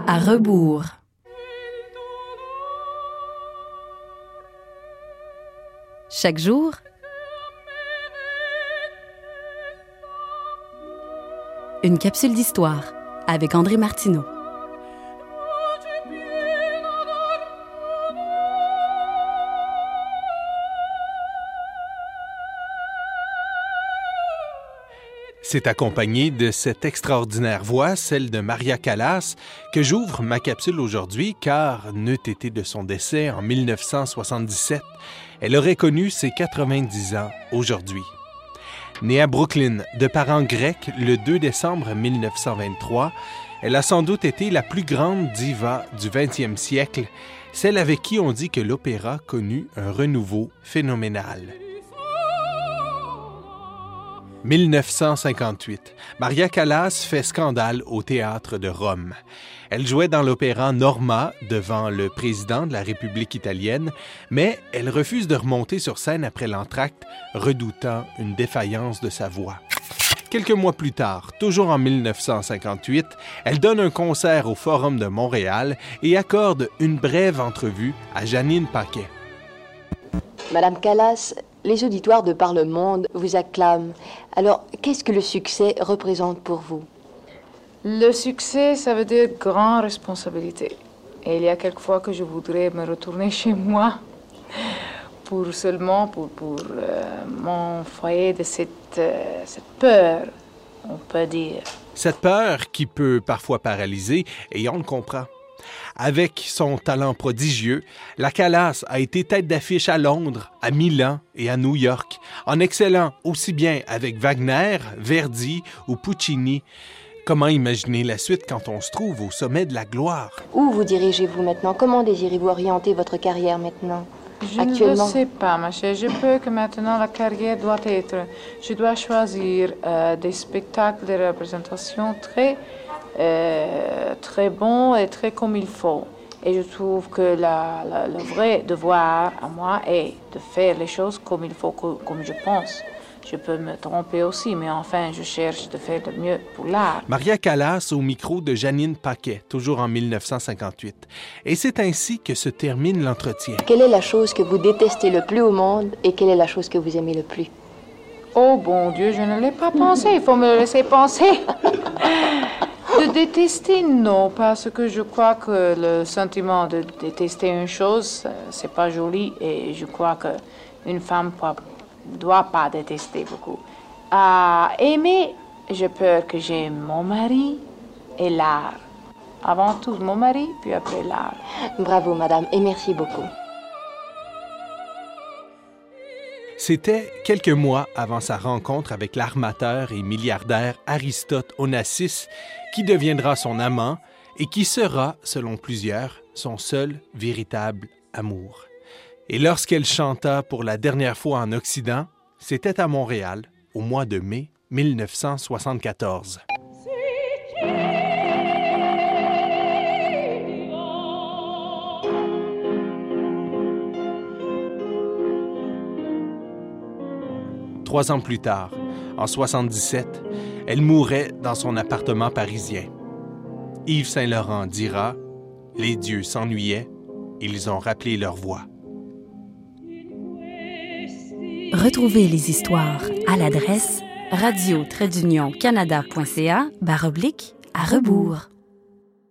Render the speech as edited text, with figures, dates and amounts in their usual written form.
À rebours. Chaque jour, une capsule d'histoire avec André Martineau. C'est accompagné de cette extraordinaire voix, celle de Maria Callas, que j'ouvre ma capsule aujourd'hui, car n'eût été de son décès en 1977, elle aurait connu ses 90 ans aujourd'hui. Née à Brooklyn, de parents grecs le 2 décembre 1923, elle a sans doute été la plus grande diva du 20e siècle, celle avec qui on dit que l'opéra connut un renouveau phénoménal. 1958, Maria Callas fait scandale au théâtre de Rome. Elle jouait dans l'opéra Norma devant le président de la République italienne, mais elle refuse de remonter sur scène après l'entracte, redoutant une défaillance de sa voix. Quelques mois plus tard, toujours en 1958, elle donne un concert au Forum de Montréal et accorde une brève entrevue à Janine Paquet. Madame Callas, les auditoires de par le monde vous acclament. Alors, qu'est-ce que le succès représente pour vous? Le succès, ça veut dire grande responsabilité. Et il y a quelques fois que je voudrais me retourner chez moi pour mon foyer de cette peur, on peut dire. Cette peur qui peut parfois paralyser, et on le comprend. Avec son talent prodigieux, la Callas a été tête d'affiche à Londres, à Milan et à New York, en excellant aussi bien avec Wagner, Verdi ou Puccini. Comment imaginer la suite quand on se trouve au sommet de la gloire? Où vous dirigez-vous maintenant? Comment désirez-vous orienter votre carrière maintenant? Je ne le sais pas, ma chère. Je peux que maintenant la carrière doit être... Je dois choisir des spectacles, des représentations très bon et très comme il faut. Et je trouve que le vrai devoir à moi est de faire les choses comme il faut, comme je pense. Je peux me tromper aussi, mais enfin, je cherche de faire le mieux pour l'art. Maria Callas au micro de Janine Paquet, toujours en 1958. Et c'est ainsi que se termine l'entretien. Quelle est la chose que vous détestez le plus au monde et quelle est la chose que vous aimez le plus? Oh, bon Dieu, je ne l'ai pas pensé. Il faut me le laisser penser. De détester, non, parce que je crois que le sentiment de détester une chose, c'est pas joli et je crois qu'une femme ne doit pas détester beaucoup. Aimer, j'ai peur que j'aime mon mari et l'art. Avant tout mon mari, puis après l'art. Bravo, madame, et merci beaucoup. C'était quelques mois avant sa rencontre avec l'armateur et milliardaire Aristote Onassis, qui deviendra son amant et qui sera, selon plusieurs, son seul véritable amour. Et lorsqu'elle chanta pour la dernière fois en Occident, c'était à Montréal, au mois de mai 1974. Trois ans plus tard, en 77, elle mourait dans son appartement parisien. Yves Saint-Laurent dira « Les dieux s'ennuyaient, ils ont rappelé leur voix ». Retrouvez les histoires à l'adresse radio-canada.ca/à rebours.